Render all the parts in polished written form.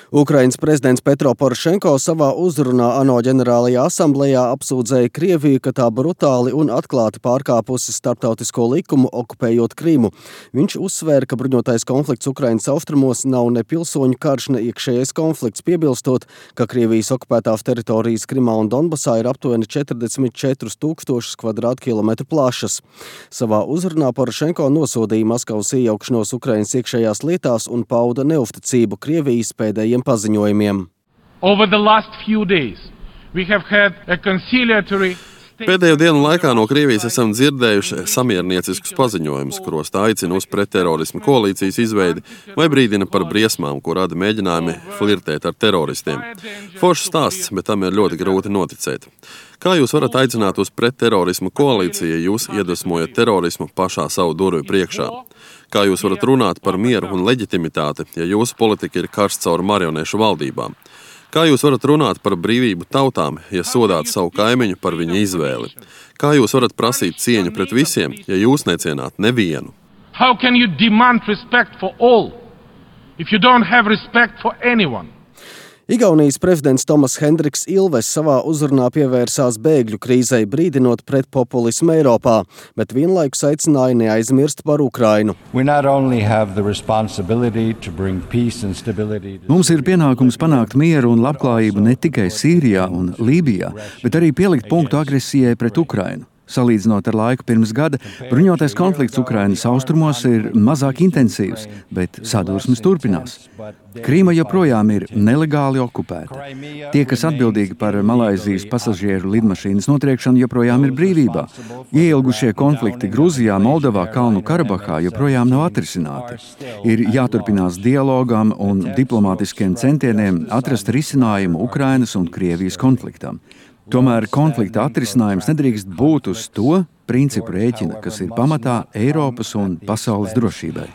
Ukrainas prezidents Petro Porošenko savā uzrunā ANO ģenerālajā asamblejā apsūdzēja Krieviju, ka tā brutāli un atklāti pārkāpusi starptautisko likumu, okupējot Krimu. Viņš uzsvēra, ka bruņotais konflikts Ukrainas austrumos nav ne pilsoņu karš, ne iekšējais konflikts, piebilstot, ka Krievijas okupētās teritorijas Krimā un Donbasā ir aptuveni 44,000 kvadrātkilometru plašas. Savā uzrunā Porošenko nosodīja Maskavas iejaukšanos Ukrainas iekšējās lietās un pauda neusticību Krievijas pēdējiem paziņojumiem. Pēdējo dienu laikā no Krievijas esam dzirdējuši samiernieciskus paziņojumus, kuros tā aicina uz pretterorismu koalīcijas izveidi vai brīdina par briesmām, ko rada mēģinājumi flirtēt ar teroristiem. Foršs stāsts, bet tam ir ļoti grūti noticēt. Kā jūs varat aicināt uz pretterorismu koalīciju, ja jūs iedvesmojat terorismu pašā savu durvju priekšā? Kā jūs varat runāt par mieru un leģitimitāti, ja jūsu politika ir karš caur marionešu valdībām? Kā jūs varat runāt par brīvību tautām, ja sodāt savu kaimiņu par viņa izvēli? Kā jūs varat prasīt cieņu pret visiem, ja jūs necienāt nevienu? How can you demand respect for all if you don't have respect for anyone? Igaunijas prezidents Tomas Hendriks Ilves savā uzrunā pievērsās bēgļu krīzei, brīdinot pret populismu Eiropā, bet vienlaikus aicināja neaizmirst par Ukrainu. Mums ir pienākums panākt mieru un labklājību ne tikai Sīrijā un Lībijā, bet arī pielikt punktu agresijai pret Ukrainu. Salīdzinot ar laiku pirms gada, bruņotais konflikts Ukrainas austrumos ir mazāk intensīvs, bet sadursmes turpinās. Krīma joprojām ir nelegāli okupēta. Tie, kas atbildīgi par Malaizijas pasažieru lidmašīnas notriekšanu, joprojām ir brīvībā. Ieilgušie konflikti Gruzijā, Moldovā, Kalnu Karabahā joprojām nav atrisināti. Ir jāturpinās dialogam un diplomātiskiem centieniem atrast risinājumu Ukrainas un Krievijas konfliktam. Tomēr konflikta atrisinājums nedrīkst būt uz to principu rēķina, kas ir pamatā Eiropas un pasaules drošībai.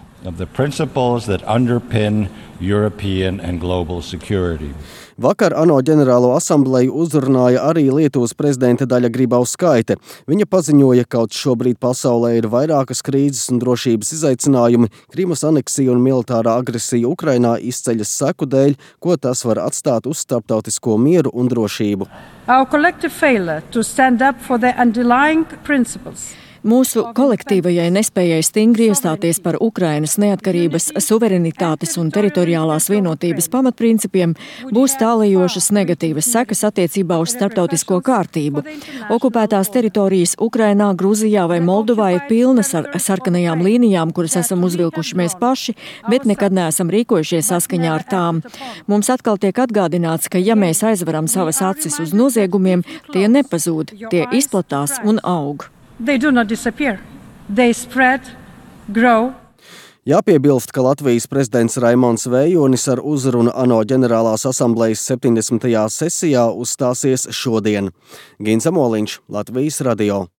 Vakar ANO ģenerālo asambleju uzrunāja arī Lietuvas prezidenta Daļa Grybauskaite. Viņa paziņoja, ka šobrīd pasaulē ir vairākas krīzes un drošības izaicinājumi, Krimas aneksija un militārā agresija Ukrainā izceļas seku dēļ, ko tas var atstāt uz starptautisko mieru un drošību. Our collective failure to stand up for the underlying principles. Mūsu kolektīvajai nespējai stingri iestāties par Ukrainas neatkarības, suverenitātes un teritoriālās vienotības pamatprincipiem būs tālējošas negatīvas sekas attiecībā uz starptautisko kārtību. Okupētās teritorijas Ukrainā, Gruzijā vai Moldovā ir pilnas ar sarkanajām līnijām, kuras esam uzvilkuši mēs paši, bet nekad neesam rīkojušies saskaņā ar tām. Mums atkal tiek atgādināts, ka ja mēs aizveram savas acis uz noziegumiem, tie nepazūd, tie izplatās un aug. They do not disappear. They spread, grow. Jāpiebilst, ka Latvijas prezidents Raimons Vējonis ar uzrunu ANO ģenerālās asamblejas 70. sesijā uzstāsies šodien. Gins Amoliņš, Latvijas radio.